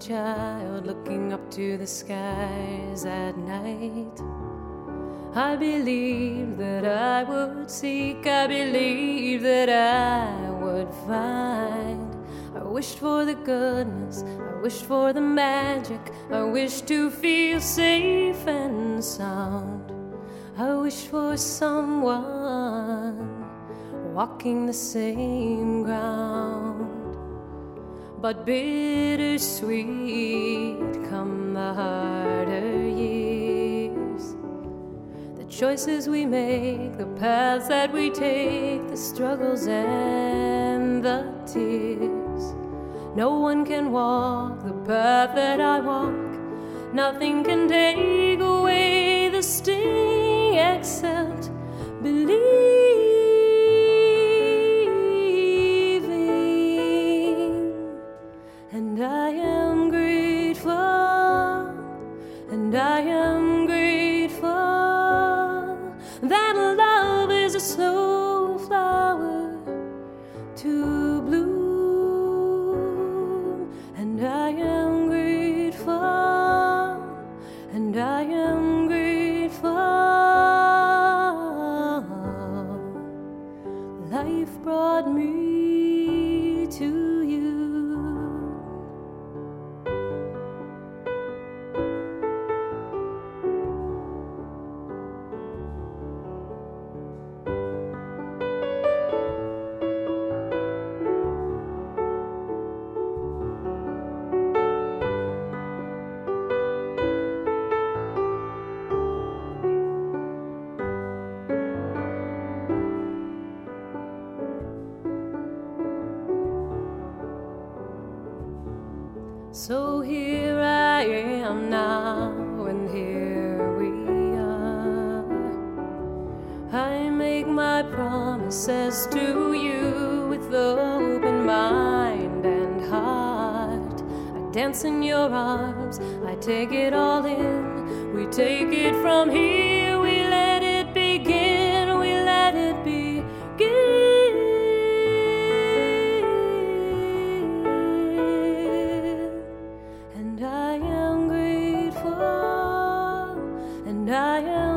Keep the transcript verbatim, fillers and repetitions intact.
child looking up to the skies at night. I believed that I would seek, I believed that I would find. I wished for the goodness, I wished for the magic, I wished to feel safe and sound. I wished for someone walking the same ground. But bittersweet come the harder years, the choices we make, the paths that we take, the struggles and the tears. No one can walk the path that I walk, nothing can take away the sting except believing. And I am grateful, and I am grateful that love is a slow flower to bloom. And I am grateful, and I am grateful. Life brought me to you. So here I am now, and here we are. I make my promises to you with open mind and heart. I dance in your arms, I take it all in. We take it from here, we let it begin, we let it begin. I am